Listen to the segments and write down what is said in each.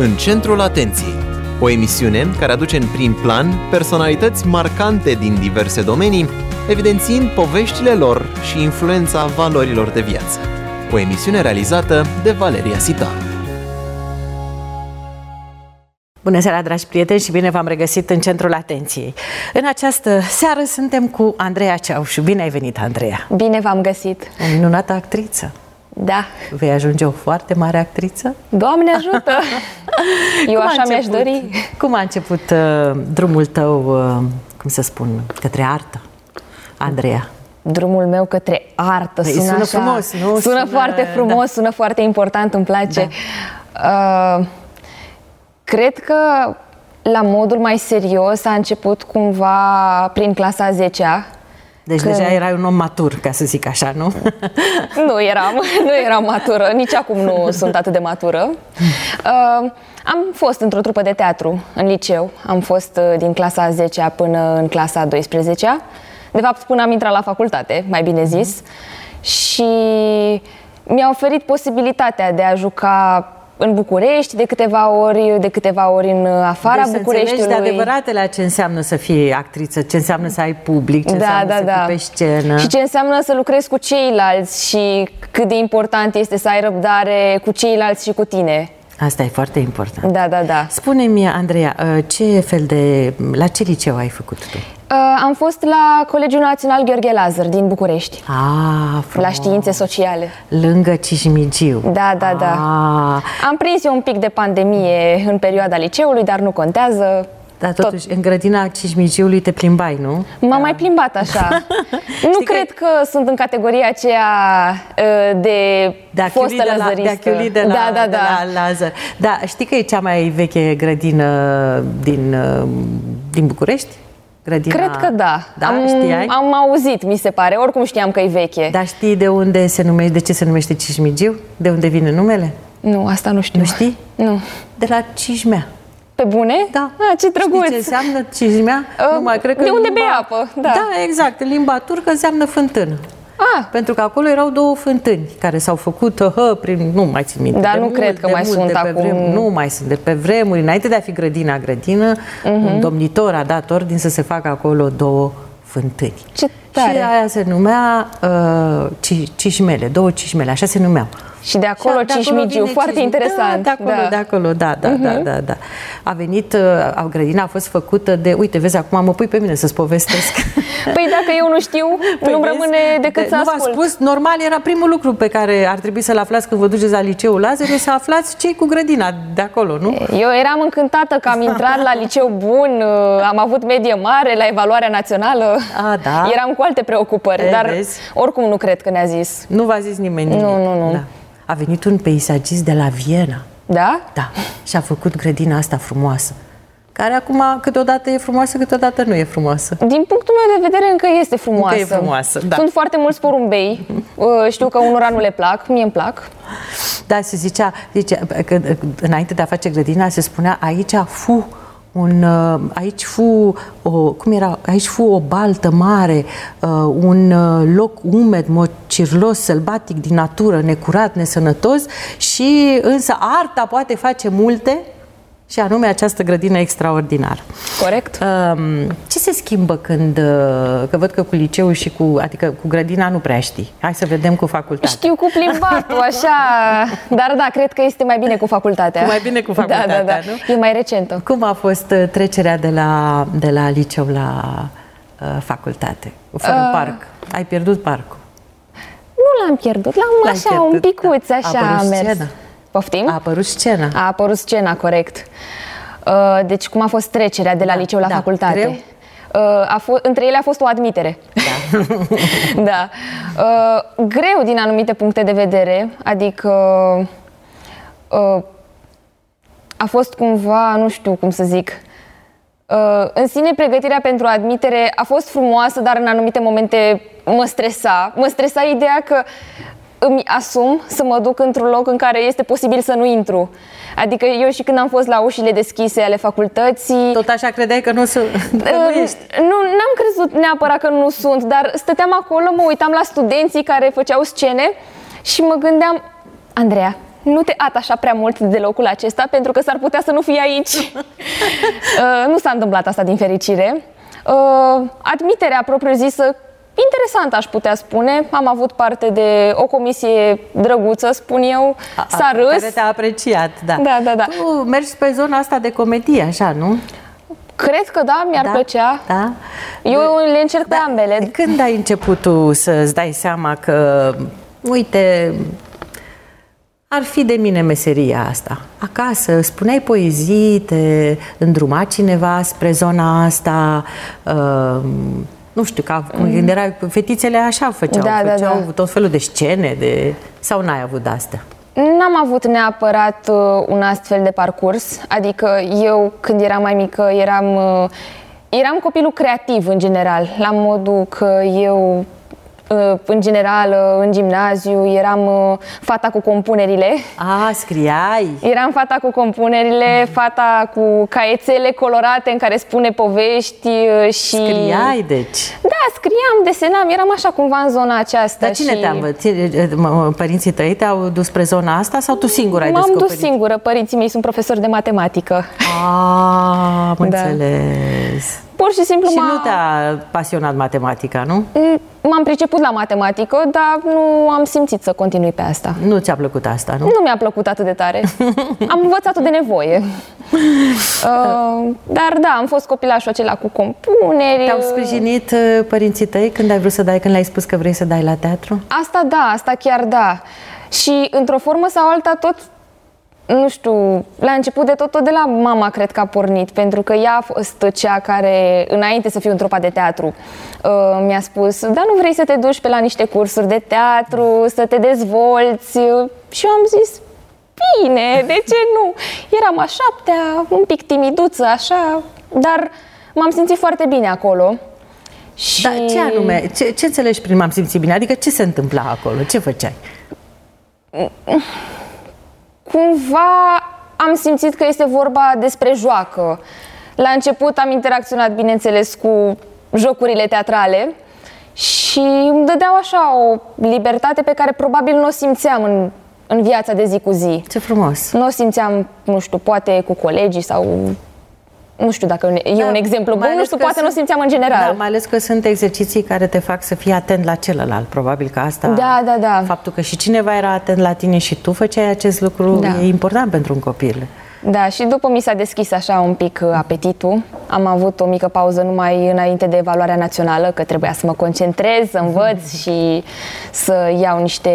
În centrul atenției, o emisiune care aduce în prim plan personalități marcante din diverse domenii, evidențiind poveștile lor și influența valorilor de viață. O emisiune realizată de Valeria Sitaru. Bună seara, dragi prieteni, și bine v-am regăsit în centrul atenției. În această seară suntem cu Andreea Ceaușu. Bine ai venit, Andreea! Bine v-am găsit! O minunată actriță! Da! Vei ajunge o foarte mare actriță? Doamne ajută! Eu așa mi-aș dori. Cum a început drumul tău, cum să spun, către artă, Andreea? Drumul meu către artă sună așa, frumos, nu? Sună foarte frumos, da. Sună foarte important, îmi place. Da. Cred că la modul mai serios a început cumva prin clasa a 10-a. Deci deja erai un om matur, ca să zic așa, nu? Nu eram matură, nici acum nu sunt atât de matură. Am fost într-o trupă de teatru în liceu. Am fost din clasa a 10-a până în clasa a 12-a. De fapt, până am intrat la facultate, mai bine zis. Și mi-a oferit posibilitatea de a juca în București de câteva ori în afara Bucureștiului. Deci de adevăratele ce înseamnă să fii actriță, ce înseamnă să ai public, ce înseamnă să fii pe scenă. Și ce înseamnă să lucrezi cu ceilalți și cât de important este să ai răbdare cu ceilalți și cu tine. Asta e foarte important. Da. Spune-mi, Andreea, la ce liceu ai făcut tu? Am fost la Colegiul Național Gheorghe Lazar din București. Frumos. La științe sociale. Lângă Cismigiu. Da. Am prins eu un pic de pandemie în perioada liceului, dar nu contează. Dar totuși, în grădina Cismigiului te plimbai, nu? M-am mai plimbat așa. Nu cred că sunt în categoria aceea de fostă lazaristă. De la Lazar. Da, știi că e cea mai veche grădină din București? Grădina... Cred că da. Știai? Am auzit, mi se pare. Oricum știam că e veche. Dar știi de ce se numește Cismigiu? De unde vine numele? Nu, asta nu știu. Nu știi? Nu. De la Cismea. Pe bune? Da. Ce drăguț. Știi ce înseamnă Cismea? De unde bei apă? Da, exact. În limba turcă înseamnă fântână. Pentru că acolo erau două fântâni care s-au făcut nu mai țin minte. Dar nu cred că mai sunt acum. Nu mai sunt. De pe vremuri, înainte de a fi grădina, un domnitor a dat ordin să se facă acolo două fântâni. Ce tare! Și aia se numea Cișmele, două Cișmele, așa se numeau. Și de acolo Cismigiu, foarte interesant. De acolo, da. A venit, grădina a fost făcută de, uite, vezi, acum mă pui pe mine să-ți povestesc. Păi dacă eu nu știu, nu-mi rămâne decât să ascult. Nu v-am spus, normal era primul lucru pe care ar trebui să-l aflați când vă duceți la liceul Lazar, e să aflați ce-i cu grădina de acolo, nu? Eu eram încântată că am intrat la liceu bun, am avut medie mare la evaluarea națională. Da. Eram cu alte preocupări, dar vezi? Oricum nu cred că ne-a zis. Nu v-a zis nimeni nimic. Nu. Da. A venit un peisagist de la Viena. Da? Da. Și a făcut grădina asta frumoasă. Care acum câteodată e frumoasă, câteodată nu e frumoasă. Din punctul meu de vedere încă este frumoasă. Încă e frumoasă, da. Sunt foarte mulți porumbei. Știu că unora nu le plac, mie îmi plac. Da, se zicea că înainte de a face grădina se spunea aici aici fu o baltă mare, un loc umed, mocirlos, sălbatic, din natură, necurat, nesănătos, și însă arta poate face multe, și anume această grădină extraordinară. Corect. Ce se schimbă că văd că cu liceul și adică cu grădina nu prea știi. Hai să vedem cu facultatea. Știu cu plimbatul, așa, dar da, cred că este mai bine cu facultatea. Mai bine cu facultatea, da. Nu? E mai recentă. Cum a fost trecerea de la liceu la facultate? Fără parc. Ai pierdut parcul? Nu l-am pierdut, l-am așa, un picuț, așa a mers. Scena. Poftim? A apărut scena. A apărut scena, corect. Deci cum a fost trecerea de la liceu la facultate? Greu? Între ele a fost o admitere. Da. Greu din anumite puncte de vedere, adică a fost cumva, nu știu cum să zic, în sine pregătirea pentru admitere a fost frumoasă, dar în anumite momente mă stresa ideea că îmi asum să mă duc într-un loc în care este posibil să nu intru. Adică eu și când am fost la ușile deschise ale facultății... Tot așa credeai că nu ești? Nu, n-am crezut neapărat că nu sunt, dar stăteam acolo, mă uitam la studenții care făceau scene și mă gândeam, Andreea, nu te atașa prea mult de locul acesta, pentru că s-ar putea să nu fii aici. Nu s-a întâmplat asta, din fericire. Admiterea propriu-zisă, interesant, aș putea spune. Am avut parte de o comisie drăguță, spun eu. S-a râs. Care te-a apreciat, da. Da. Tu mergi pe zona asta de comedie, așa, nu? Cred că da, mi-ar plăcea. Da. Eu le încerc pe ambele. Când ai început tu să-ți dai seama că, uite, ar fi de mine meseria asta? Acasă, spuneai poezii, te îndruma cineva spre zona asta, nu știu, când erai, fetițele așa făceau tot felul de scene, sau n-ai avut de-astea? N-am avut neapărat un astfel de parcurs, adică eu când eram mai mică eram copilul creativ în general, la modul că eu în general în gimnaziu eram fata cu compunerile. Scriai? Eram fata cu compunerile, fata cu caiețele colorate în care spune povești și... Scriai, deci? Da, scriam, desenam, eram așa cumva în zona aceasta. Dar cine te-a învățat? Părinții tăi te-au dus spre zona asta sau tu singură ai descoperit? M-am dus singură, părinții mei sunt profesori de matematică. Am înțeles. Pur și simplu și nu te-a pasionat matematica, nu? M-am priceput la matematică, dar nu am simțit să continui pe asta. Nu ți-a plăcut asta, nu? Nu mi-a plăcut atât de tare. Am învățat-o de nevoie. Dar da, am fost copilașul acela cu compuneri. Te-au sprijinit părinții tăi când ai vrut să dai, când le-ai spus că vrei să dai la teatru? Asta da, asta chiar da. Și într-o formă sau alta tot, nu știu, la început de tot de la mama cred că a pornit, pentru că ea a fost cea care, înainte să fiu în trupa de teatru, mi-a spus, dar nu vrei să te duci pe la niște cursuri de teatru, să te dezvolți? Și eu am zis, bine, de ce nu? Eram a 7-a, un pic timiduță, așa, dar m-am simțit foarte bine acolo. Și... Dar ce anume, ce înțelegi prin m-am simțit bine? Adică ce se întâmpla acolo? Ce făceai? Cumva am simțit că este vorba despre joacă. La început am interacționat, bineînțeles, cu jocurile teatrale și îmi dădeau așa o libertate pe care probabil nu o simțeam în viața de zi cu zi. Ce frumos! Nu o simțeam, nu știu, poate cu colegii sau... Nu știu dacă e un exemplu bun, nu știu, poate nu o simțeam în general. Da, mai ales că sunt exerciții care te fac să fii atent la celălalt. Probabil că asta, da. Faptul că și cineva era atent la tine și tu făceai acest lucru, e important pentru un copil. Da, și după mi s-a deschis așa un pic apetitul. Am avut o mică pauză numai înainte de evaluarea națională, că trebuia să mă concentrez, să învăț și să iau niște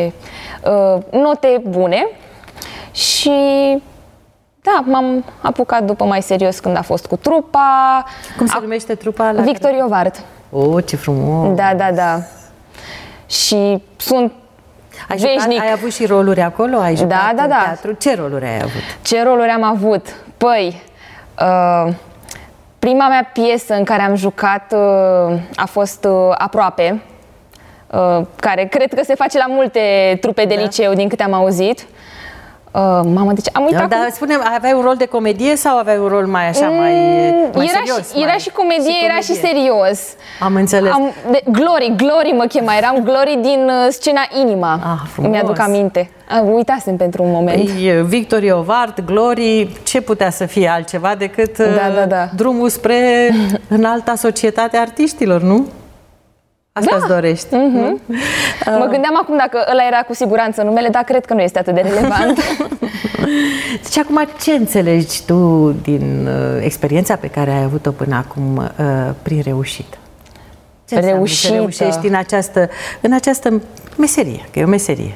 note bune. Și... da, m-am apucat după mai serios când a fost cu trupa. Cum se numește trupa? Victor Iovart. Ce frumos! Da. Și sunt veșnic. Ai avut și roluri acolo? Ai jucat în da. teatru? Ce roluri ai avut? Ce roluri am avut? Păi, prima mea piesă în care am jucat a fost Aproape, care cred că se face la multe trupe de liceu, din câte am auzit. Mamă, deci am uitat. Dar spune-mi, aveai un rol de comedie sau aveai un rol mai așa, mai serios? Era și comedie, era și serios. Am înțeles. Glory mă chema, eram Glory din scena Inima. Frumos. Mi-aduc aminte. Uitasem pentru un moment. Victor Iovart, Glory, ce putea să fie altceva decât drumul spre înalta societate a artiștilor, nu? Asta îți dorești. Mă gândeam acum dacă ăla era cu siguranță numele, dar cred că nu este atât de relevant. Deci acum ce înțelegi tu din experiența pe care ai avut-o până acum prin reușită? Ce înseamnă să reușești în această meserie, că e o meserie?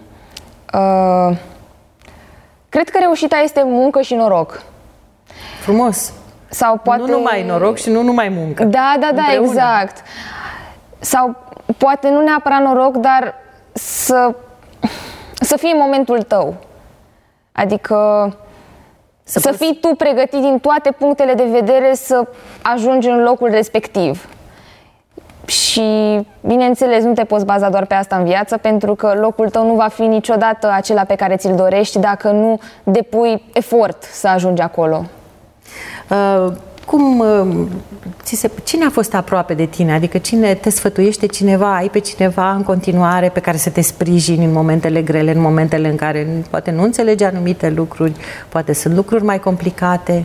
Cred că reușita este muncă și noroc. Frumos! Sau poate... Nu numai noroc și nu numai muncă. Da, exact. Sau poate nu neapărat noroc, dar să fie momentul tău. Adică să fii tu pregătit din toate punctele de vedere să ajungi în locul respectiv. Și, bineînțeles, nu te poți baza doar pe asta în viață, pentru că locul tău nu va fi niciodată acela pe care ți-l dorești dacă nu depui efort să ajungi acolo. cine a fost aproape de tine? Adică cine te sfătuiește cineva? Ai pe cineva în continuare pe care să te sprijini în momentele grele, în momentele în care poate nu înțelegi anumite lucruri, poate sunt lucruri mai complicate?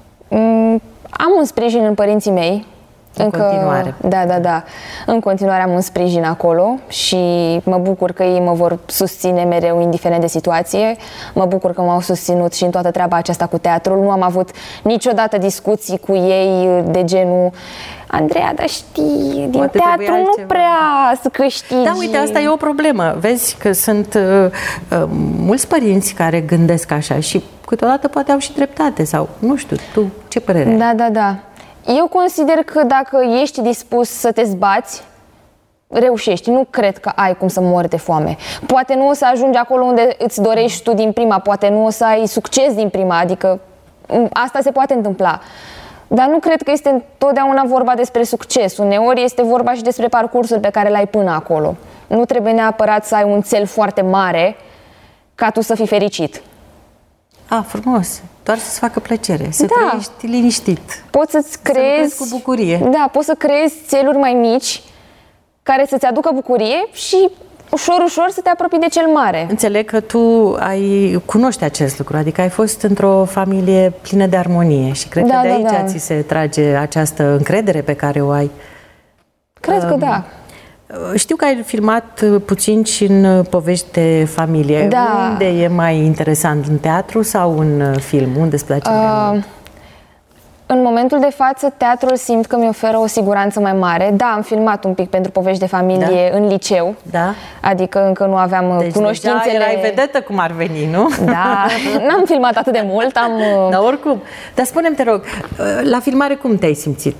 Am un sprijin în părinții mei. În continuare. Da. În continuare am un sprijin acolo și mă bucur că ei mă vor susține mereu, indiferent de situație. Mă bucur că m-au susținut și în toată treaba aceasta cu teatrul. Nu am avut niciodată discuții cu ei de genul Andreea, dar știi, din teatru nu prea să câștigi. Da, uite, asta e o problemă. Vezi că sunt mulți părinți care gândesc așa și câteodată poate au și dreptate sau nu știu, tu ce părere ai? Da. Eu consider că dacă ești dispus să te zbați, reușești. Nu cred că ai cum să mori de foame. Poate nu o să ajungi acolo unde îți dorești tu din prima, poate nu o să ai succes din prima, adică asta se poate întâmpla. Dar nu cred că este întotdeauna vorba despre succes. Uneori este vorba și despre parcursul pe care l-ai până acolo. Nu trebuie neapărat să ai un țel foarte mare ca tu să fii fericit. Frumos. Doar să-ți facă plăcere, să trăiești liniștit. Poți să-ți creezi cu bucurie. Da, poți să creezi țeluri mai mici care să-ți aducă bucurie și ușor să te apropii de cel mare. Înțeleg că tu cunoști acest lucru, adică ai fost într-o familie plină de armonie și cred că de aici ți se trage această încredere pe care o ai. Cred că da. Știu că ai filmat puțin și în povești de familie. Da. Unde e mai interesant, în teatru sau în film? Unde îți place mai mult? În momentul de față, teatrul simt că mi oferă o siguranță mai mare. Da, am filmat un pic pentru povești de familie în liceu. Da. Adică încă nu aveam cunoștințele. Deci erai vedetă cum ar veni, nu? Da, n-am filmat atât de mult. Dar oricum. Dar spune-mi, te rog, la filmare cum te-ai simțit?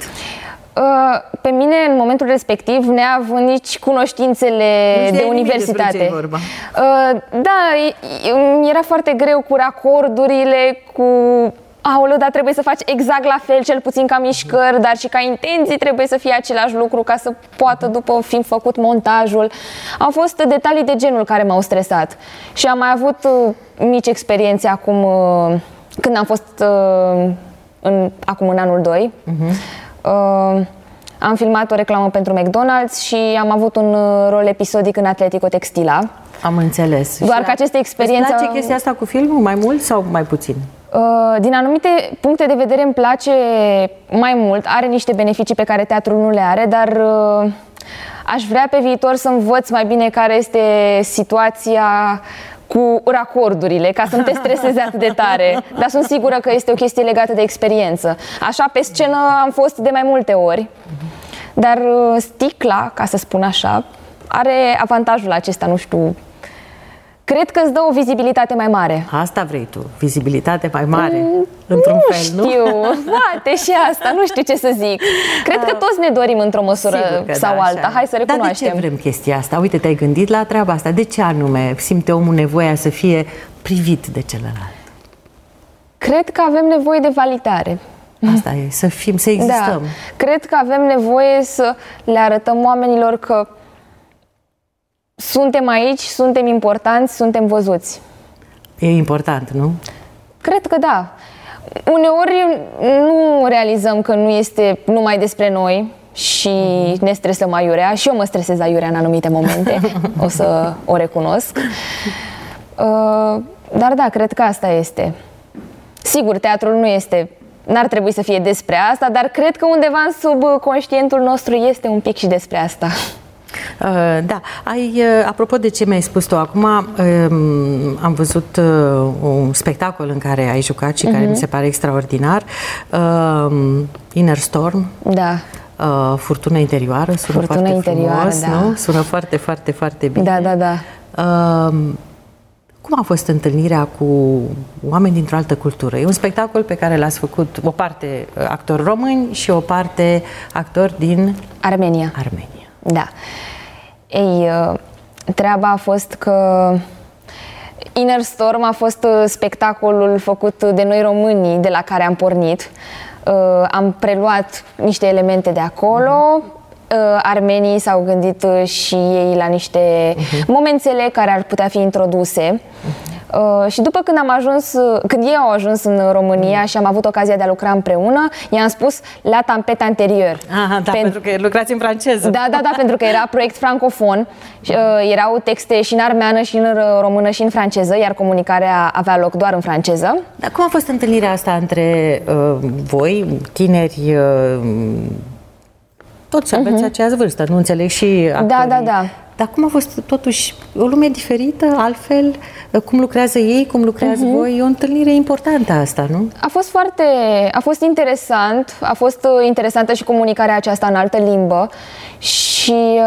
Pe mine, în momentul respectiv, neavând nici cunoștințele de universitate. Da, era foarte greu cu racordurile, cu aoleu, dar trebuie să faci exact la fel, cel puțin ca mișcări, dar și ca intenții trebuie să fie același lucru ca să poată, după fiind făcut montajul. Au fost detalii de genul care m-au stresat. Și am mai avut mici experiențe acum, când am fost acum în anul 2. Am filmat o reclamă pentru McDonald's și am avut un rol episodic în Atletico Textila. Am înțeles. Doar că aceste experiențe... Îți place chestia asta cu filmul mai mult sau mai puțin? Din anumite puncte de vedere îmi place mai mult. Are niște beneficii pe care teatrul nu le are, dar aș vrea pe viitor să învăț mai bine care este situația cu racordurile, ca să nu te streseze atât de tare. Dar sunt sigură că este o chestie legată de experiență. Așa, pe scenă am fost de mai multe ori, dar sticla, ca să spun așa, are avantajul acesta, nu știu, cred că îți dă o vizibilitate mai mare. Asta vrei tu, vizibilitate mai mare, într-un fel, nu? Nu știu, poate și asta, nu știu ce să zic. Cred că toți ne dorim într-o măsură sau alta, hai să recunoaștem. Dar de ce vrem chestia asta? Uite, te-ai gândit la treaba asta. De ce anume simte omul nevoia să fie privit de celălalt? Cred că avem nevoie de validare. Asta e, să fim, să existăm. Da. Cred că avem nevoie să le arătăm oamenilor că suntem aici, suntem importanți, suntem văzuți. E important, nu? Cred că da. Uneori nu realizăm că nu este numai despre noi și ne stresăm aiurea. Și eu mă stresez aiurea în anumite momente, o să o recunosc. Dar da, cred că asta este. Sigur, teatrul n-ar trebui să fie despre asta, dar cred că undeva în subconștientul nostru este un pic și despre asta. Da, apropo de ce mi-ai spus tu acum, am văzut un spectacol în care ai jucat și care mi se pare extraordinar, Inner Storm. Da. Furtună interioară, sună foarte frumos, da. Nu? Sună foarte, foarte, foarte bine. Da. Cum a fost întâlnirea cu oameni dintr-o altă cultură? E un spectacol pe care l-ați făcut o parte actori români și o parte actori din Armenia. Da. Ei, treaba a fost că Inner Storm a fost spectacolul făcut de noi românii de la care am pornit. Am preluat niște elemente de acolo. Armenii s-au gândit și ei la niște momențele care ar putea fi introduse. Și după când ei au ajuns în România și am avut ocazia de a lucra împreună, i-am spus la tampet anterior. Aha, da, pentru că lucrați în franceză. Da, pentru că era proiect francofon, erau texte și în armeană, și în română, și în franceză, iar comunicarea avea loc doar în franceză. Dar cum a fost întâlnirea asta între voi, tineri, toți aveți aceeași vârstă, nu înțeleg, și actorii. Da. Dar cum a fost totuși o lume diferită, altfel? Cum lucrează ei, cum lucrează voi? E o întâlnire importantă asta, nu? A fost interesant, a fost interesantă și comunicarea aceasta în altă limbă și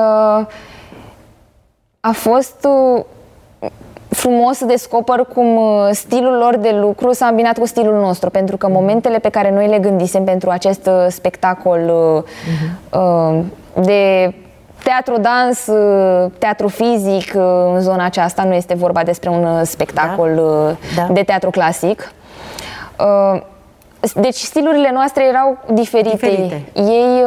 a fost frumos să descoper cum stilul lor de lucru s-a îmbinat cu stilul nostru, pentru că momentele pe care noi le gândisem pentru acest spectacol de teatru-dans, teatru fizic, în zona aceasta nu este vorba despre un spectacol de teatru clasic. Deci stilurile noastre erau diferite. Ei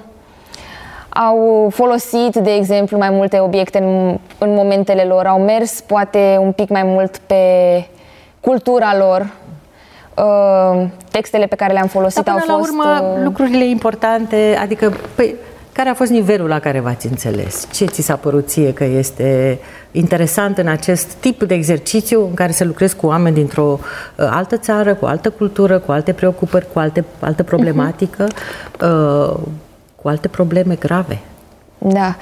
au folosit, de exemplu, mai multe obiecte în momentele lor, au mers poate un pic mai mult pe cultura lor. Textele pe care le-am folosit au fost... la urmă, lucrurile importante, adică... Care a fost nivelul la care v-ați înțeles? Ce ți s-a părut ție că este interesant în acest tip de exercițiu în care să lucrezi cu oameni dintr-o altă țară, cu altă cultură, cu alte preocupări, cu altă problematică, cu alte probleme grave? Da.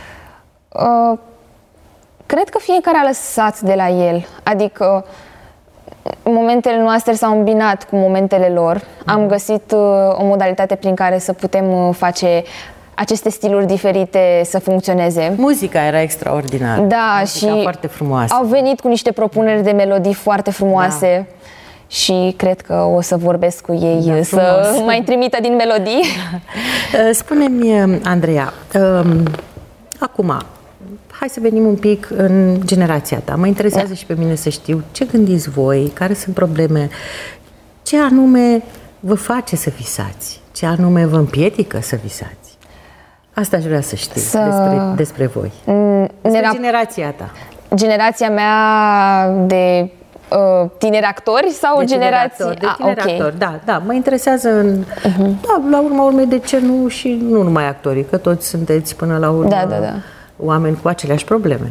Cred că fiecare a lăsat de la el. Adică momentele noastre s-au îmbinat cu momentele lor. Am găsit o modalitate prin care să putem face aceste stiluri diferite să funcționeze. Muzica era extraordinară. Da, muzica și foarte frumoasă. Au venit cu niște propuneri de melodii foarte frumoase. Și cred că o să vorbesc cu ei să mai trimită din melodii. Spune-mi, Andreea, acum, hai să venim un pic în generația ta. Mă interesează și pe mine să știu ce gândiți voi, care sunt probleme, ce anume vă face să visați, ce anume vă împiedică să visați. Asta aș vrea să știu despre voi. Despre generația ta. Generația mea de tineri actori sau generații? De tineri actori, da. Mă interesează la urma urmei, de ce nu și nu numai actorii, că toți sunteți până la urmă oameni cu aceleași probleme.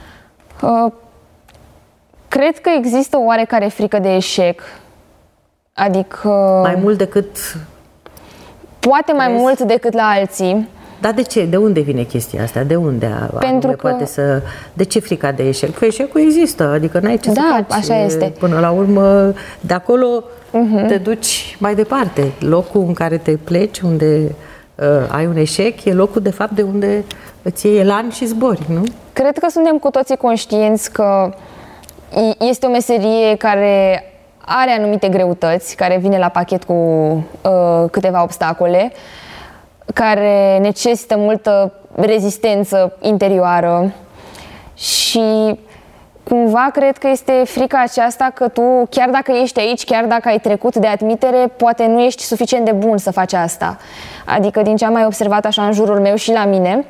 Cred că există o oarecare frică de eșec. Adică... Mai mult decât... Poate mai mult decât la alții. Dar de ce? De unde vine chestia asta? De unde de ce frica de eșec? Că eșecul există, adică n-ai ce să faci. Așa este. Până la urmă, de acolo te duci mai departe. Locul în care te pleci, unde ai un eșec, e locul de fapt de unde îți iei elan și zbori, nu? Cred că suntem cu toții conștienți că este o meserie care are anumite greutăți, care vine la pachet cu câteva obstacole, care necesită multă rezistență interioară și cumva cred că este frica aceasta că tu, chiar dacă ești aici, chiar dacă ai trecut de admitere, poate nu ești suficient de bun să faci asta. Adică din ce am mai observat așa în jurul meu și la mine,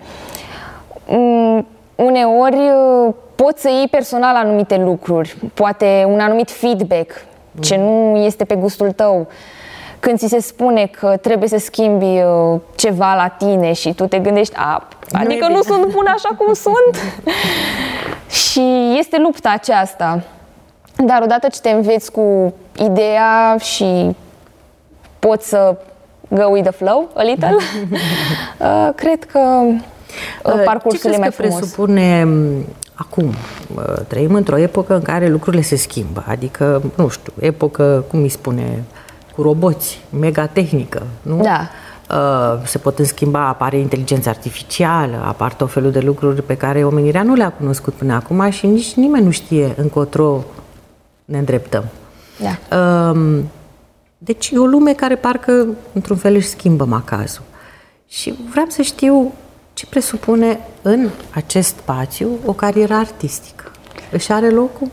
uneori poți să iei personal anumite lucruri, poate un anumit feedback ce nu este pe gustul tău. Când ți se spune că trebuie să schimbi ceva la tine și tu te gândești, adică nu sunt bună așa cum sunt. Și este lupta aceasta. Dar odată ce te înveți cu ideea și poți să go with the flow a little, cred că parcursul e mai frumos. Ce presupune acum? Trăim într-o epocă în care lucrurile se schimbă. Adică, nu știu, epocă, cum îi spune, cu roboți, megatehnică, nu? Da. Se pot schimba, apare inteligența artificială, apar tot felul de lucruri pe care omenirea nu le-a cunoscut până acum și nici nimeni nu știe încotro ne îndreptăm. Da. Deci e o lume care parcă, într-un fel, își schimbă macazul. Și vreau să știu ce presupune în acest spațiu o carieră artistică. Își are locul?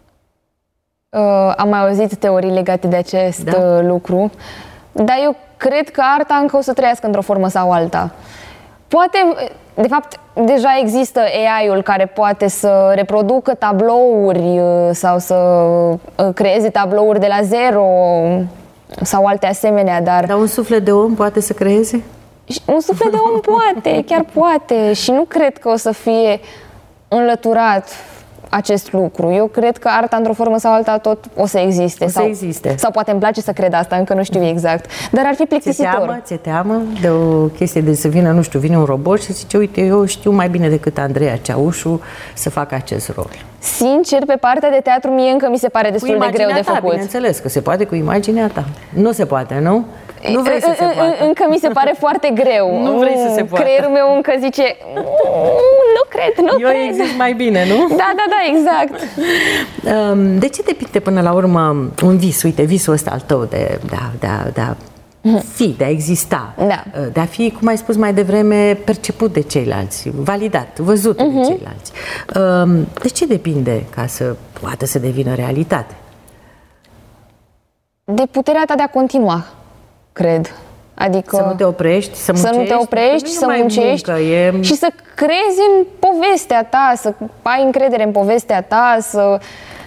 Am mai auzit teorii legate de acest lucru, dar eu cred că arta încă o să trăiască într-o formă sau alta. Poate, de fapt, deja există AI-ul care poate să reproducă tablouri sau să creeze tablouri de la zero sau alte asemenea, Dar un suflet de om poate să creeze? Un suflet de om poate, chiar poate, și nu cred că o să fie înlăturat acest lucru. Eu cred că arta, într-o formă sau alta, tot o să existe. Sau poate îmi place să cred asta, încă nu știu exact. Dar ar fi plictisitor. Ți-e teamă de o chestie de să vină, nu știu, vine un robot și zice, uite, eu știu mai bine decât Andreea Ceaușu să fac acest rol. Sincer, pe partea de teatru, mie încă mi se pare destul de greu de făcut. Bineînțeles că se poate cu imaginea ta. Nu se poate, nu? Nu vrei să se poată. Încă mi se pare foarte greu. Nu vrei să se poată. Creierul meu încă zice, nu cred. Eu exist mai bine, nu? Da, exact. De ce depinde până la urmă un vis? Uite, visul ăsta al tău de a fi, de a exista, de a fi, cum ai spus mai devreme, perceput de ceilalți, validat, văzut de ceilalți. De ce depinde ca să poată să devină realitate? De puterea ta de a continua, cred. Adică să nu te oprești, să muncești și să crezi în povestea ta, să ai încredere în povestea ta, să...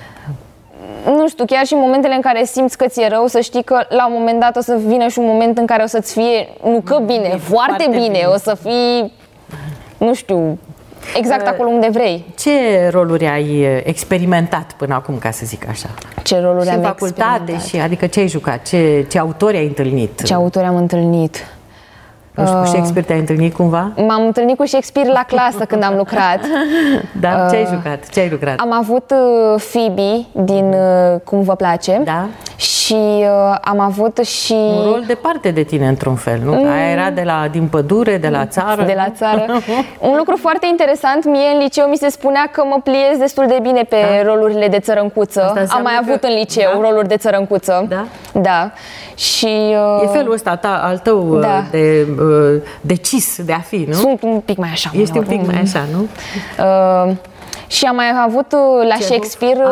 Nu știu, chiar și în momentele în care simți că ți-e rău, să știi că la un moment dat o să vină și un moment în care o să-ți fie, nu că bine, foarte bine, o să fii, nu știu, exact acolo unde vrei. Ce roluri ai experimentat până acum, ca să zic așa? Ce roluri și am în facultate, adică ce ai jucat? Ce autori ai întâlnit? Ce autori am întâlnit? Nu știu, cu Shakespeare te-ai întâlnit cumva? M-am întâlnit cu Shakespeare la clasă când am lucrat. Da? Ce ai jucat? Ce ai lucrat? Am avut Phoebe din Cum vă place. Da. Și am avut și... Un rol departe de tine, într-un fel, nu? Aia era din pădure, de la țară. De la țară. Un lucru foarte interesant, mie în liceu mi se spunea că mă pliez destul de bine pe rolurile de țărăncuță. Am mai avut în liceu roluri de țărăncuță. Da? Da. Și... E felul ăsta al tău de decis de a fi, nu? Sunt un pic mai așa. Ești un pic mai așa, nu? Și am mai avut la Shakespeare,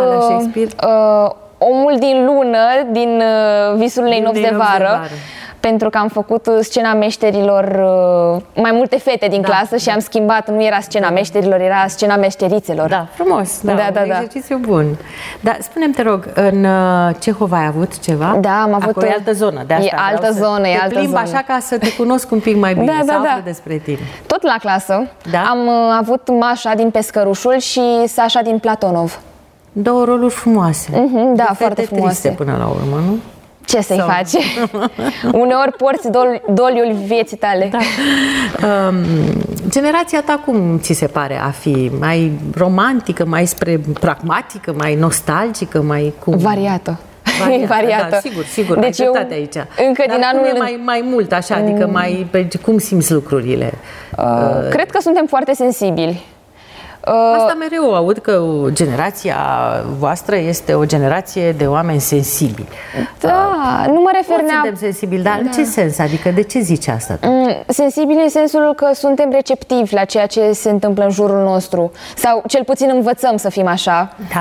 Omul din lună, din Visul unei nopți de vară. Pentru că am făcut scena meșterilor, mai multe fete din clasă și am schimbat, nu era scena meșterilor, era scena meșterițelor. Da, frumos, un exercițiu bun. Dar spune-mi, te rog, în Cehov ai avut ceva? Da, am avut. Acolo e altă zonă, de asta e altă zonă, e altă zonă. așa ca să te cunosc un pic mai bine, să aflu despre tine. Tot la clasă am avut Mașa din Pescărușul și Sașa din Platonov. Două roluri frumoase. Da, foarte frumoase. Triste până la urmă, nu? Ce să-i faci? Uneori porți doliul vieții tale. Da. Generația ta cum ți se pare a fi? Mai romantică, mai spre pragmatică, mai nostalgică, mai cum? Variată. Da, sigur, deci ai dreptate aici. Încă din anul mai mult așa, adică cum simți lucrurile? Cred că suntem foarte sensibili. Asta mereu aud că generația voastră este o generație de oameni sensibili. Da, nu mă refer neapărat. Suntem sensibili, dar în ce sens? Adică de ce zici asta? Sensibili în sensul că suntem receptivi la ceea ce se întâmplă în jurul nostru. Sau cel puțin învățăm să fim așa. Da.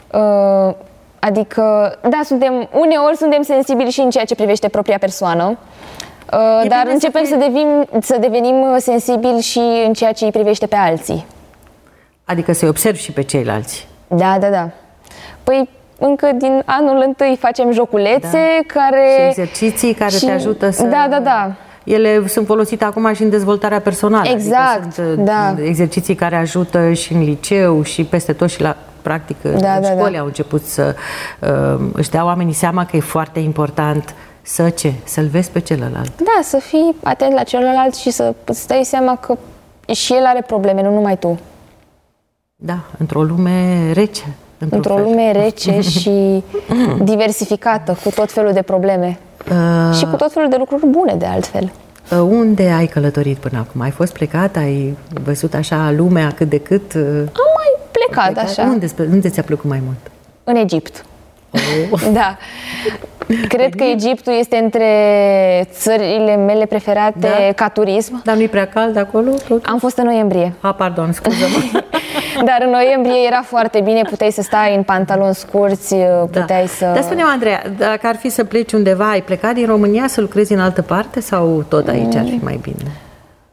Adică, da, uneori suntem sensibili și în ceea ce privește propria persoană. Dar începem să devenim sensibili și în ceea ce îi privește pe alții. Adică să-i observi și pe ceilalți. Da. Păi încă din anul întâi facem joculețe care... Și exerciții care te ajută să... Da. Ele sunt folosite acum și în dezvoltarea personală. Exact, adică sunt exerciții care ajută și în liceu și peste tot și la practică. În școli au început să își dea oamenii seama că e foarte important să-l vezi pe celălalt. Da, să fii atent la celălalt și să îți dai seama că și el are probleme, nu numai tu. Da, într-o lume rece. Într-o lume rece și diversificată, cu tot felul de probleme. Și cu tot felul de lucruri bune, de altfel. Unde ai călătorit până acum? Ai fost plecat? Ai văzut așa lumea cât de cât? Am mai plecat așa. Unde ți-a plăcut mai mult? În Egipt. Da. Cred că Egiptul este între țările mele preferate ca turism. Dar nu-i prea cald acolo? Am fost în noiembrie. Pardon, scuză-mă. Dar în noiembrie era foarte bine, puteai să stai în pantaloni scurți, puteai să... Dar spune-mă, Andreea, dacă ar fi să pleci undeva, ai plecat din România să lucrezi în altă parte sau tot aici ar fi mai bine?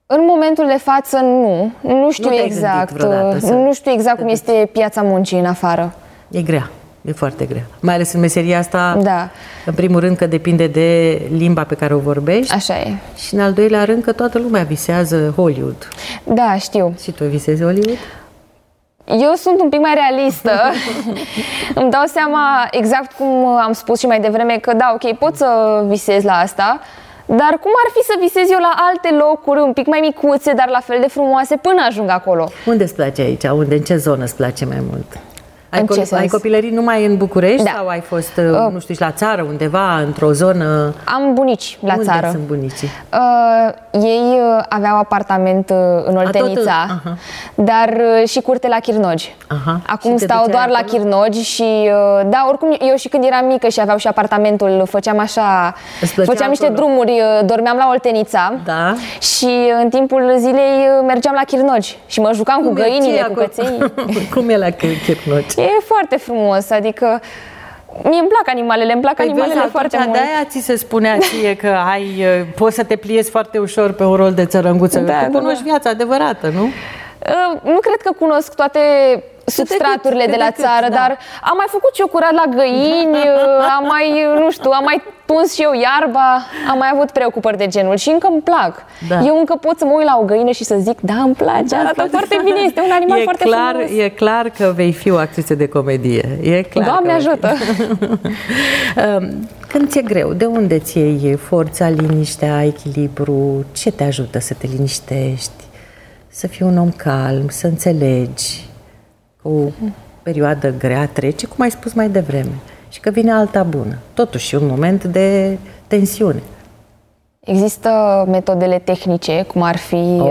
În momentul de față nu știu exact. Nu știu exact cum este piața muncii în afară. E grea. E foarte grea. Mai ales în meseria asta, da. În primul rând că depinde de limba pe care o vorbești. Așa e. Și în al doilea rând că toată lumea visează Hollywood. Da, știu. Și tu visezi Hollywood? Eu sunt un pic mai realistă. Îmi dau seama, exact cum am spus și mai devreme, că da, ok, pot să visez la asta, dar cum ar fi să visez eu la alte locuri un pic mai micuțe, dar la fel de frumoase, până ajung acolo? Unde îți place aici? Unde? În ce zonă îți place mai mult? Ai copilărit numai în București, da. Sau ai fost, nu știu, la țară, undeva, într-o zonă? Am bunici la Unde țară. Sunt bunicii? Ei aveau apartament în Oltenița, dar și curte la Chirnogi. Acum stau doar acolo? La Chirnogi și, da, oricum, eu și când eram mică și aveau și apartamentul, făceam așa, făceam niște drumuri, dormeam la Oltenița, da. Și în timpul zilei mergeam la Chirnogi și mă jucam cu găinile, cu căței. Cum e la Chirnogi? E foarte frumos, adică mie îmi plac animalele, îmi plac animalele foarte mult. De-aia ți se spunea ție că poți să te pliezi foarte ușor pe un rol de țărănguță. Da, tu cunoști viața adevărată, nu? Nu cred că cunosc toate substraturile de la țară, dar am mai făcut și eu curat la găini, am mai, nu știu, am mai tuns și eu iarba, am mai avut preocupări de genul și încă îmi plac. Da. Eu încă pot să mă uit la o găină și să zic, da, îmi place, arată foarte bine, este un animal foarte frumos. E clar că vei fi o actriță de comedie. E clar. Doamne ajută! Când ți-e greu, de unde ți iei forța, liniștea, echilibru? Ce te ajută să te liniștești? Să fii un om calm, să înțelegi că o perioadă grea trece, cum ai spus mai devreme, și că vine alta bună. Totuși, un moment de tensiune. Există metodele tehnice, cum ar fi...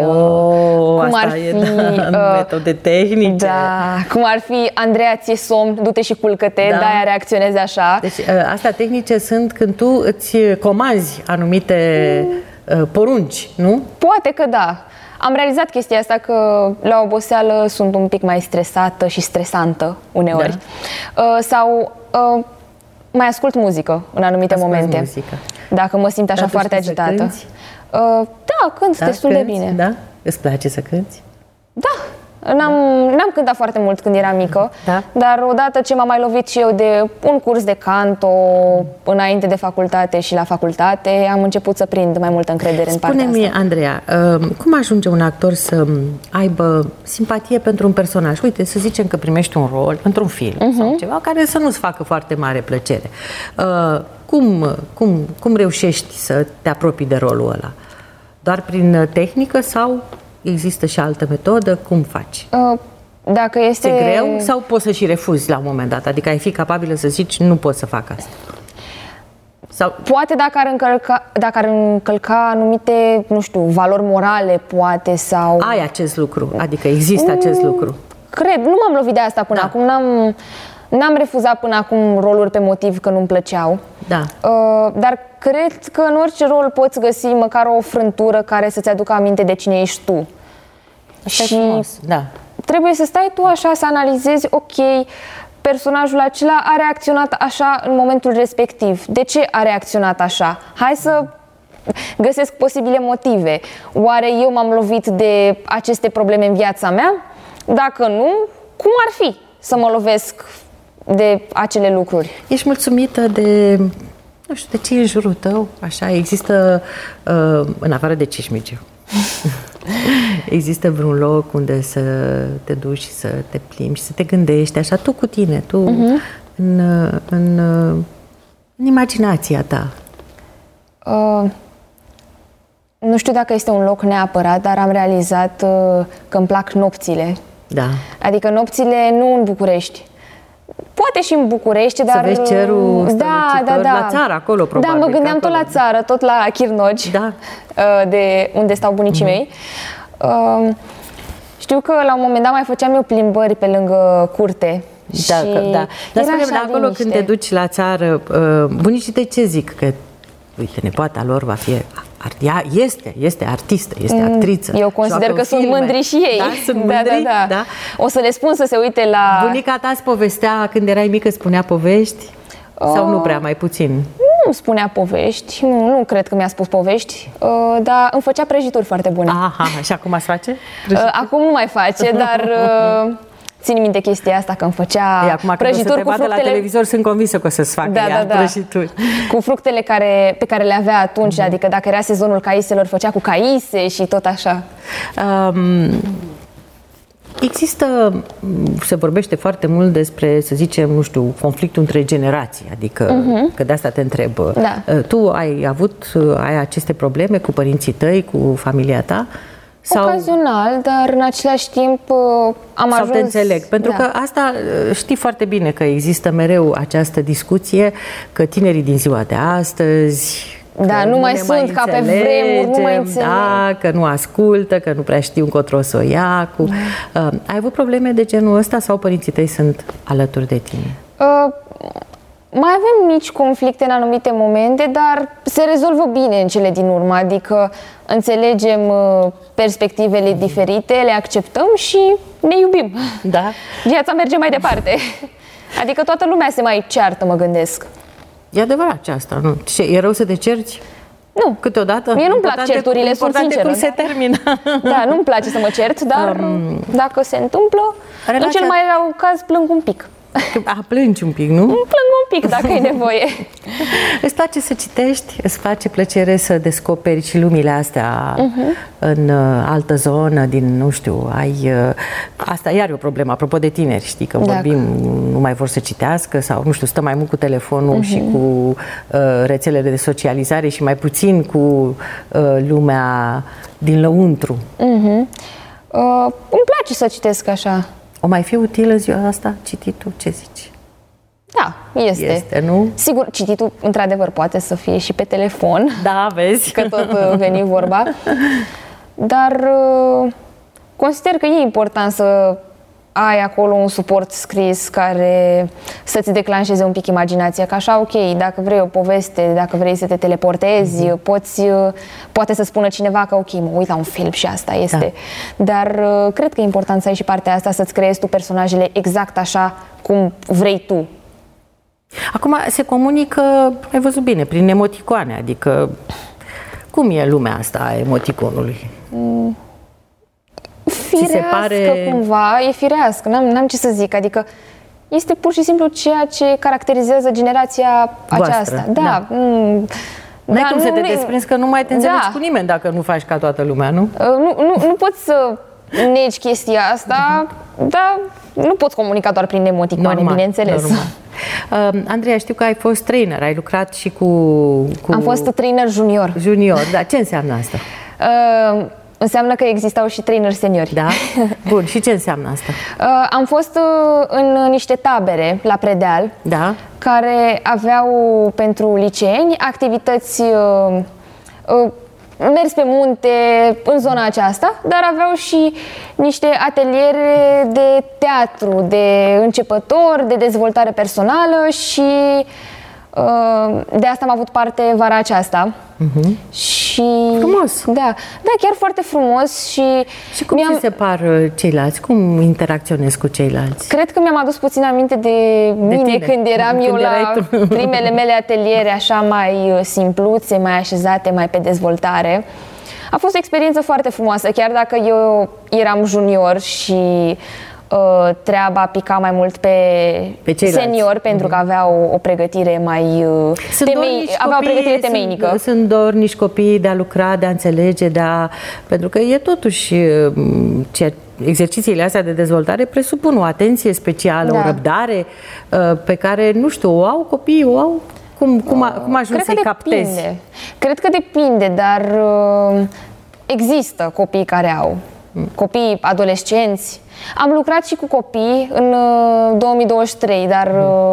metode tehnice. Da, cum ar fi Andreea, ție somn, du-te și culcă-te, da. De-aia reacționezi așa. Deci, astea tehnice sunt când tu îți comanzi anumite porunci, nu? Poate că da. Am realizat chestia asta, că la oboseală sunt un pic mai stresată și stresantă uneori. Da. Sau mai ascult muzică în anumite momente. Muzică. Dacă mă simt așa foarte agitată. Da, cânt destul de bine. Da? Îți place să cânti? Da. N-am cântat foarte mult când eram mică, da. Dar odată ce m-am mai lovit și eu de un curs de canto înainte de facultate și la facultate, am început să prind mai multă încredere în partea asta. Spune-mi, Andreea, cum ajunge un actor să aibă simpatie pentru un personaj? Uite, să zicem că primești un rol într-un film sau ceva care să nu-ți facă foarte mare plăcere. Cum reușești să te apropii de rolul ăla? Doar prin tehnică sau există și altă metodă? Cum faci? Dacă este greu sau poți să și refuzi la un moment dat? Adică ai fi capabilă să zici, nu pot să fac asta. Sau... Poate dacă ar încălca anumite, nu știu, valori morale, poate, sau... Ai acest lucru, adică există acest lucru. Cred, nu m-am lovit de asta până acum, n-am refuzat până acum roluri pe motiv că nu-mi plăceau. Da. Dar cred că în orice rol poți găsi măcar o frântură care să-ți aducă aminte de cine ești tu. Asta și frumos, da. Trebuie să stai tu așa, să analizezi, ok, personajul acela a reacționat așa în momentul respectiv. De ce a reacționat așa? Hai să găsesc posibile motive. Oare eu m-am lovit de aceste probleme în viața mea? Dacă nu, cum ar fi să mă lovesc de acele lucruri? Ești mulțumită de, nu știu, de ce e în jurul tău? Așa, există, în afară de Cismigiu, există vreun loc unde să te duci și să te plimbi și să te gândești, așa, tu cu tine, tu în imaginația ta? Nu știu dacă este un loc neapărat, dar am realizat că îmi plac nopțile. Da. Adică nopțile nu în București. Poate și în București, dar... Să vezi cerul strălucitor la țară, acolo, probabil. Da, mă gândeam tot la țară, tot la Chirnogi, da. De unde stau bunicii mei. Știu că la un moment dat mai făceam eu plimbări pe lângă curte. Da, da. Dar spune-mi, acolo liniște. Când te duci la țară, bunicii tăi ce zic? Că, uite, nepoata lor va fi... Este artistă, este actriță. Eu consider că sunt mândri și ei. Da, sunt mândri? Da. O să le spun să se uite la... Bunica ta îți povestea când erai mică, spunea povești? Sau nu prea, mai puțin? îmi spunea povești, nu cred că mi-a spus povești, dar îmi făcea prăjituri foarte bune. Aha, și acum îți face? Acum nu mai face, dar țin minte chestia asta, că îmi făcea prăjituri cu fructele... la televizor, sunt convinsă că o să-ți facă prăjituri. Cu fructele pe care le avea atunci, adică dacă era sezonul caiselor, făcea cu caise și tot așa. Există, se vorbește foarte mult despre, să zicem, nu știu, conflictul între generații, adică, că de asta te întreb. Da. Tu ai aceste probleme cu părinții tăi, cu familia ta? Sau... Ocazional, dar în același timp am ajuns... te înțeleg, pentru că asta știi foarte bine că există mereu această discuție, că tinerii din ziua de astăzi... Da, nu mai sunt ca pe vremuri, nu mai înțeleg. Da, că nu ascultă, că nu prea știu încotro să o ia. Ai avut probleme de genul ăsta sau părinții tăi sunt alături de tine? Mai avem mici conflicte în anumite momente, dar se rezolvă bine în cele din urmă, adică înțelegem perspectivele diferite, le acceptăm și ne iubim. Da. Viața merge mai departe. Adică toată lumea se mai ceartă, mă gândesc. E adevărat asta, nu? Ce, e rău să te cerți? Nu. Câteodată? Mie nu-mi plac certurile, sunt sinceră. Cum se termină. Da, nu-mi place să mă cert, dar dacă se întâmplă, în cel mai rău caz plâng un pic. Plângi un pic, nu? Plâng un pic, dacă e nevoie. Îți place să citești? Îți face plăcere să descoperi și lumile astea în altă zonă, nu știu, asta iar e o problemă, apropo de tineri, știi, că vorbim, nu mai vor să citească sau, nu știu, stă mai mult cu telefonul și cu rețelele de socializare și mai puțin cu lumea din lăuntru. Îmi place să citesc așa. O mai fi utilă ziua asta cititul? Ce zici? Da, este, nu? Sigur, cititul, într-adevăr, poate să fie și pe telefon. Da, vezi? Că tot veni vorba. Dar consider că e important să ai acolo un suport scris care să-ți declanșeze un pic imaginația. Că așa, ok, dacă vrei o poveste, dacă vrei să te teleportezi, poate să spună cineva că ok, mă uit la un film și asta este. Da. Dar cred că e important să ai și partea asta, să-ți creezi tu personajele exact așa cum vrei tu. Acum se comunică, ai văzut bine, prin emoticoane, adică cum e lumea asta a emoticonului? Firească cumva, e firească, n-am ce să zic, adică este pur și simplu ceea ce caracterizează generația aceasta. Da. N-ai cum să te desprinzi că nu mai te înțelegi cu nimeni dacă nu faci ca toată lumea, nu? Nu poți să negi chestia asta, dar nu poți comunica doar prin emoticoane, bineînțeles. Andreea, știu că ai fost trainer, ai lucrat și cu... Am fost trainer junior. Junior, da. Ce înseamnă asta? Înseamnă că existau și traineri seniori. Da? Bun. Și ce înseamnă asta? Am fost în niște tabere la Predeal, care aveau pentru liceeni activități mers pe munte în zona aceasta, dar aveau și niște ateliere de teatru, de începători, de dezvoltare personală și de asta am avut parte vara aceasta. Și frumos! Da, chiar foarte frumos. Și cum ți se par ceilalți? Cum interacționezi cu ceilalți? Cred că mi-am adus puțin aminte de mine când eram eu la primele mele ateliere, așa mai simpluțe, mai așezate, mai pe dezvoltare. A fost o experiență foarte frumoasă, chiar dacă eu eram junior și treaba pica mai mult pe senior, pentru că aveau o pregătire mai aveau o pregătire temeinică. Sunt dornici copii de a lucra, de a înțelege, pentru că e totuși exercițiile astea de dezvoltare presupun o atenție specială, o răbdare pe care, nu știu, o au copiii, o au. Cum ajungi să-i captezi? Cred că depinde, dar există copii care au. Copii, adolescenți. Am lucrat și cu copii în 2023, dar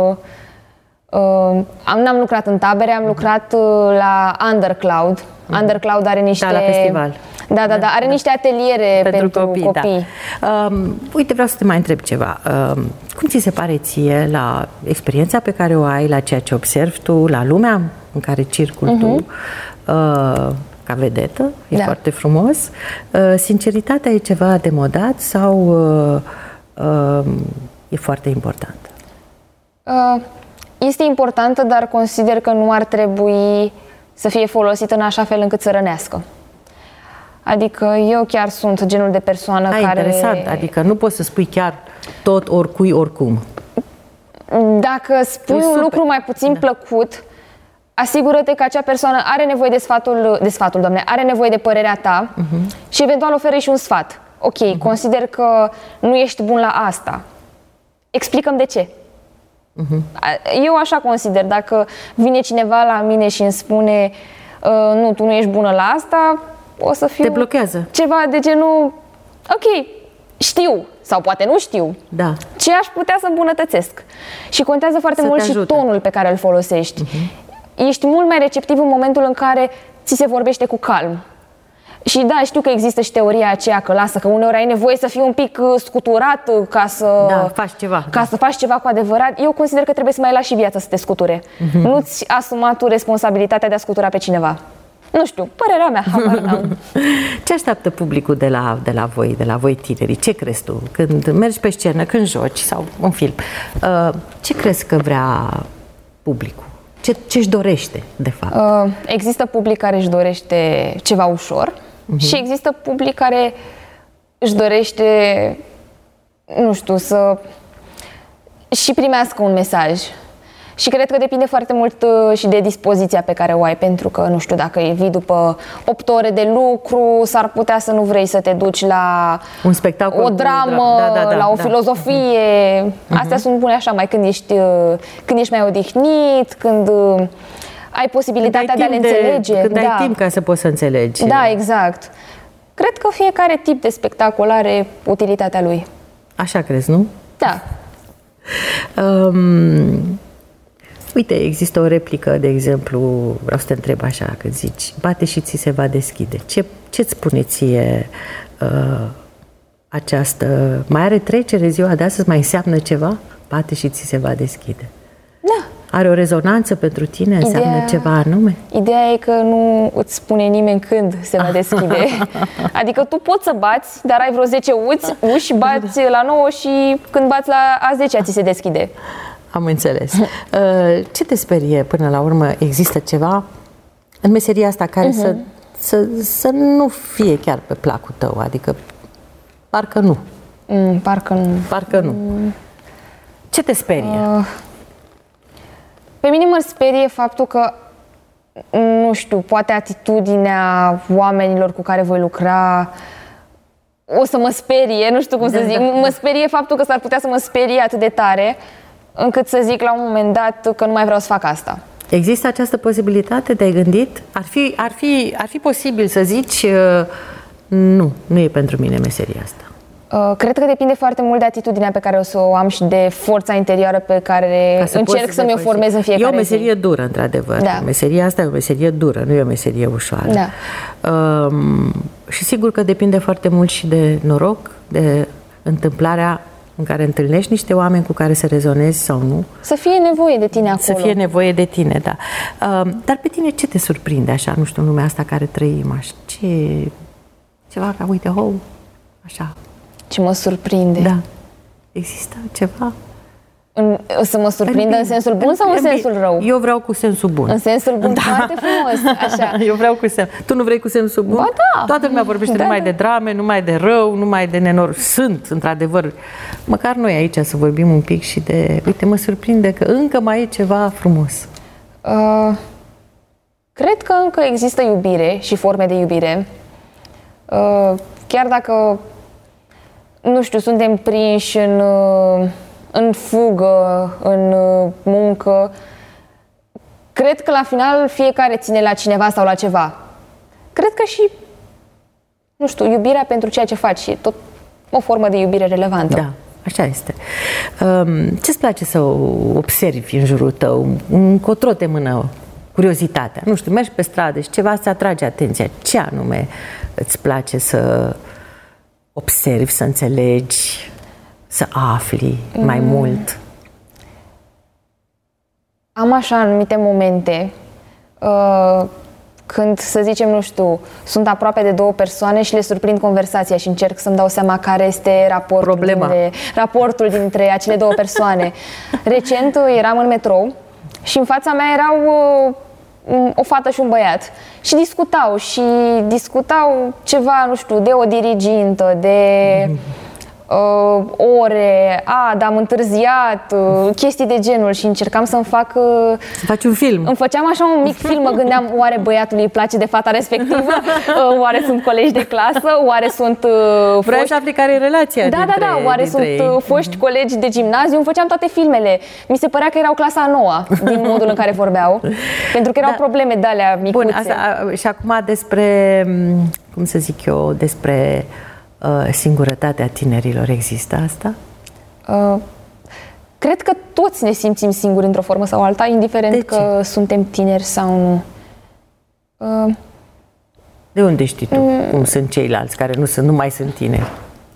n-am lucrat în tabere, am lucrat la Undercloud. Undercloud are niște... la festival. Da, are niște ateliere pentru copii. Uite, vreau să te mai întreb ceva. Cum ți se pare ție, la experiența pe care o ai, la ceea ce observi tu, la lumea în care circuli tu, ca vedetă, e foarte frumos. Sinceritatea e ceva demodat sau e foarte importantă? Este importantă, dar consider că nu ar trebui să fie folosită în așa fel încât să rănească. Adică eu chiar sunt genul de persoană care... Interesant, adică nu poți să spui chiar tot oricui oricum. Dacă spui un lucru mai puțin plăcut, asigură-te că acea persoană are nevoie de sfatul, Doamne, are nevoie de părerea ta și eventual oferi și un sfat. Ok, consider că nu ești bun la asta. Explicăm de ce. Eu așa consider. Dacă vine cineva la mine și îmi spune nu, tu nu ești bună la asta, o să fiu... Te blochează. Ceva de genul, ok, știu sau poate nu știu. Da. Ce aș putea să îmbunătățesc? Și contează foarte mult și tonul pe care îl folosești. Ești mult mai receptiv în momentul în care ți se vorbește cu calm. Și da, știu că există și teoria aceea că lasă, că uneori ai nevoie să fii un pic scuturat ca să faci ceva. Să faci ceva cu adevărat. Eu consider că trebuie să mai lași și viața să te scuture. Nu-ți asuma tu responsabilitatea de a scutura pe cineva. Nu știu, părerea mea, habar n-am. Ce așteaptă publicul de la voi tinerii? Ce crezi tu? Când mergi pe scenă, când joci sau un film, ce crezi că vrea publicul? Ce-și dorește, de fapt? Există public care își dorește ceva ușor și există public care își dorește, nu știu, să și primească un mesaj. Și cred că depinde foarte mult și de dispoziția pe care o ai, pentru că, nu știu, dacă vii după 8 ore de lucru, s-ar putea să nu vrei să te duci la un spectacol, o dramă, la o filozofie. Astea sunt bune așa, mai când ești mai odihnit, când ai posibilitatea de a le înțelege. Când ai timp ca să poți să înțelegi. Da, exact. Cred că fiecare tip de spectacol are utilitatea lui. Așa crezi, nu? Da. Uite, există o replică, de exemplu, vreau să te întreb așa, când zici, bate și ți se va deschide. Ce-ți spune ție această... Mai are trecere ziua de astăzi? Mai înseamnă ceva? Bate și ți se va deschide. Da. Are o rezonanță pentru tine? Înseamnă ceva anume? Ideea e că nu îți spune nimeni când se va deschide. Adică tu poți să bați, dar ai vreo 10 uși, bați la 9 și când bați la a 10-a ți se deschide. Am înțeles. Ce te sperie până la urmă? Există ceva în meseria asta care să nu fie chiar pe placul tău? Adică parcă nu. Parcă nu. Ce te sperie? Pe mine mă sperie faptul că, nu știu, poate atitudinea oamenilor cu care voi lucra o să mă sperie, nu știu cum să zic. Mă sperie faptul că s-ar putea să mă sperie atât de tare încât să zic la un moment dat că nu mai vreau să fac asta. Există această posibilitate? Te-ai gândit? Ar fi posibil să zici nu e pentru mine meseria asta. Cred că depinde foarte mult de atitudinea pe care o să o am și de forța interioară pe care încerc să mi-o formez în fiecare zi. E o meserie dură, într-adevăr. Da. Meseria asta e o meserie dură, nu e o meserie ușoară. Da. Și sigur că depinde foarte mult și de noroc, de întâmplarea în care întâlnești niște oameni cu care să rezonezi sau nu. Să fie nevoie de tine acolo. Să fie nevoie de tine, da. Dar pe tine ce te surprinde așa, nu știu, în lumea asta care trăim, așa, ceva ca, uite, așa. Ce mă surprinde? Da. Există ceva? Să mă surprindă în sensul bun sau în sensul rău? Eu vreau cu sensul bun. În sensul bun, foarte frumos, așa. Eu vreau cu sensul. Tu nu vrei cu sensul bun? Ba da. Toată lumea vorbește numai de drame, numai de rău, numai de nenor. Sunt, într-adevăr. Măcar noi aici să vorbim un pic și de... Uite, mă surprinde că încă mai e ceva frumos. Cred că încă există iubire și forme de iubire. Chiar dacă, nu știu, suntem prinși în fugă, în muncă, cred că la final fiecare ține la cineva sau la ceva. Cred că și, nu știu, iubirea pentru ceea ce faci e tot o formă de iubire relevantă. Da, așa este. Ce-ți place să observi în jurul tău? Încotro te mână curiozitatea? Nu știu, mergi pe stradă și ceva să atrage atenția. Ce anume îți place să observi, să înțelegi, să afli mai mult? Am așa anumite momente când, să zicem, nu știu, sunt aproape de două persoane și le surprind conversația și încerc să-mi dau seama care este raportul dintre acele două persoane. Recent eram în metrou Și în fața mea erau o fată și un băiat. Și discutau ceva, nu știu, de o dirigintă, de ore, dar am întârziat, chestii de genul și încercam să-mi fac... Să faci un film. Îmi făceam așa un mic film, mă gândeam, oare băiatului îi place de fata respectivă? Oare sunt colegi de clasă? Oare sunt Vrei să afli care e relația oare sunt foști colegi de gimnaziu? Îmi făceam toate filmele. Mi se părea că erau clasa a 9-a din modul în care vorbeau, pentru că erau probleme de alea micuțe. Bun, și acum despre, cum să zic eu, despre singurătatea tinerilor, există asta? Cred că toți ne simțim singuri într-o formă sau alta, indiferent că suntem tineri sau nu. De unde știi tu cum sunt ceilalți care nu mai sunt tineri?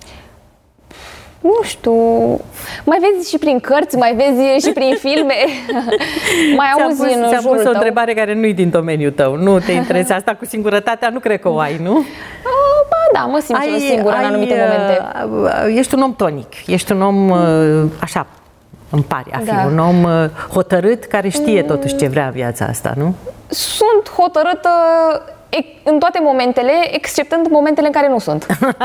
Nu știu, mai vezi și prin cărți, mai vezi și prin filme, mai auzi în jurul tău. Ți-am pus o întrebare care nu-i din domeniul tău, nu te interesează asta cu singurătatea, nu cred că o ai, nu? Ba da, mă simt singură în anumite momente. Ești un om tonic, ești un om așa, îmi pare a fi, un om hotărât care știe totuși ce vrea în viața asta, nu? Sunt hotărâtă în toate momentele, exceptând momentele în care nu sunt.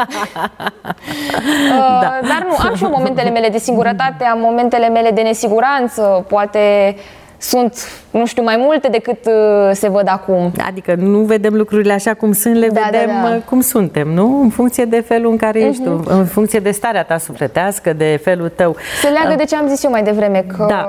Dar nu, am și eu momentele mele de singurătate, am momentele mele de nesiguranță, poate sunt, nu știu, mai multe decât se văd acum. Adică nu vedem lucrurile așa cum sunt, le vedem cum suntem, nu? În funcție de felul în care ești tu, în funcție de starea ta sufletească, de felul tău. Se leagă de ce am zis eu mai devreme, că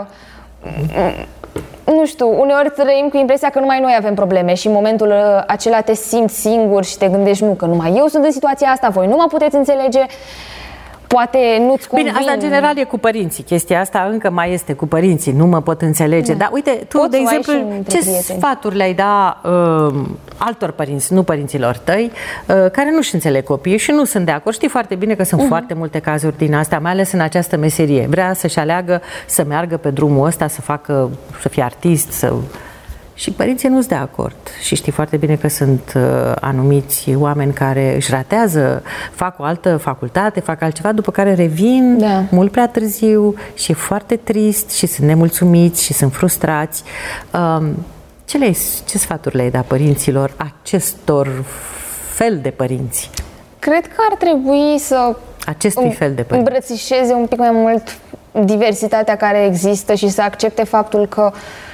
nu știu, uneori trăim cu impresia că numai noi avem probleme și în momentul acela te simți singur și te gândești, nu, că numai eu sunt în situația asta, voi nu mă puteți înțelege, poate nu-ți convin. Bine, asta în general e cu părinții, chestia asta încă mai este cu părinții, nu mă pot înțelege, dar uite, tu, de exemplu, ce sfaturi le-ai da altor părinți, nu părinților tăi, care nu-și înțeleg copiii și nu sunt de acord? Știi foarte bine că sunt foarte multe cazuri din astea, mai ales în această meserie. Vrea să-și aleagă să meargă pe drumul ăsta, să fie artist, și părinții nu sunt de acord. Și știi foarte bine că sunt anumiți oameni care își ratează, fac o altă facultate, fac altceva, după care revin mult prea târziu și e foarte trist și sunt nemulțumiți și sunt frustrați. Ce sfaturi le-ai da părinților, acestor fel de părinți? Cred că ar trebui să acestui fel de părinți îmbrățișeze un pic mai mult diversitatea care există și să accepte faptul că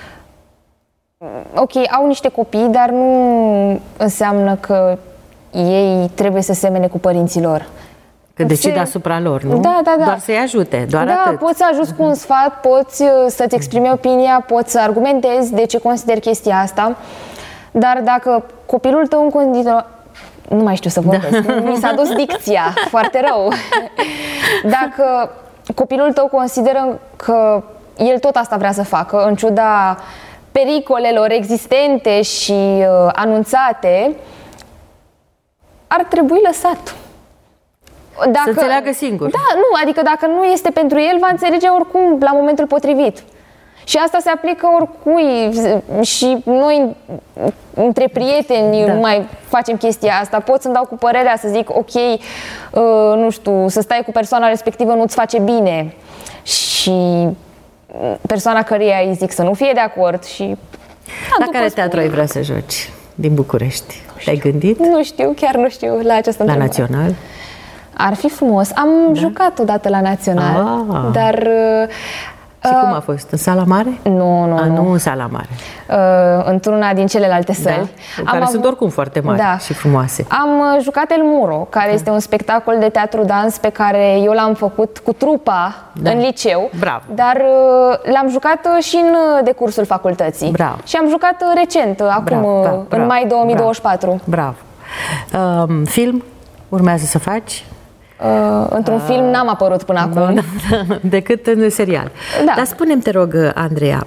ok, au niște copii, dar nu înseamnă că ei trebuie să semene cu părinții lor. Că decid asupra lor, nu? Da. Doar să-i ajute, doar atât. Poți să ajuți cu un sfat, poți să-ți exprimi opinia, poți să argumentezi de ce consideri chestia asta, dar dacă copilul tău în continuare... Nu mai știu să vorbesc, mi s-a dus dicția foarte rău. Dacă copilul tău consideră că el tot asta vrea să facă, în ciuda pericolelor existente și anunțate, ar trebui lăsat. Să înțeleagă singur. Da, nu, adică dacă nu este pentru el, va înțelege oricum la momentul potrivit. Și asta se aplică oricui și noi între prieteni mai facem chestia asta. Pot să-mi dau cu părerea să zic ok, nu știu, să stai cu persoana respectivă nu-ți face bine și persoana căreia îi zic să nu fie de acord și... La care teatru ai vrea să joci din București? Te-ai gândit? Nu știu, chiar nu știu la această întrebare. La Național? Ar fi frumos. Am jucat odată la Național, dar... Și cum a fost? În sala mare? Nu în sala mare. Într-una din celelalte săli. Care sunt oricum foarte mari și frumoase. Am jucat El Muro, care este un spectacol de teatru-dans pe care eu l-am făcut cu trupa în liceu. Bravo. Dar l-am jucat și în decursul facultății. Bravo. Și am jucat recent, acum, în mai 2024. Bravo. Film? Urmează să faci? Într-un film n-am apărut până acum. Decât în serial. Dar spune-mi, te rog, Andreea,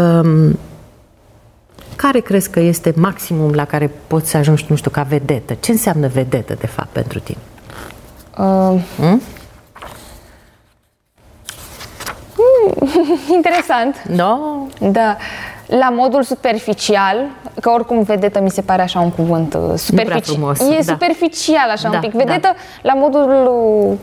care crezi că este maximum la care poți să ajungi, nu știu, ca vedetă? Ce înseamnă vedetă, de fapt, pentru tine? Interesant. Da. La modul superficial, că oricum vedetă mi se pare așa un cuvânt superficial. E superficial așa un pic. Vedetă la modul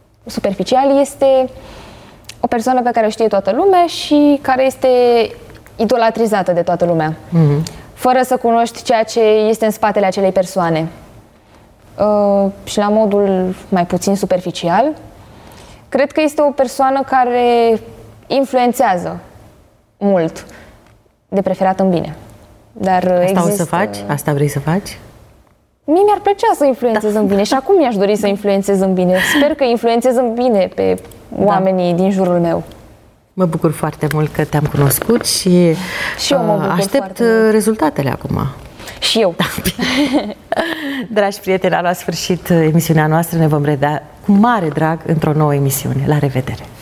superficial este o persoană pe care o știe toată lumea și care este idolatrizată de toată lumea, fără să cunoști ceea ce este în spatele acelei persoane. Și la modul mai puțin superficial, cred că este o persoană care influențează mult, de preferat în bine. Dar Asta o să faci? Asta vrei să faci? Mie mi-ar plăcea să influențez în bine și acum mi-aș dori să influențez în bine. Sper că influențez în bine pe oamenii din jurul meu. Mă bucur foarte mult că te-am cunoscut și eu mă bucur aștept rezultatele acum. Și eu. Dragi prieteni, la sfârșit emisiunea noastră, ne vom redea cu mare drag într-o nouă emisiune. La revedere!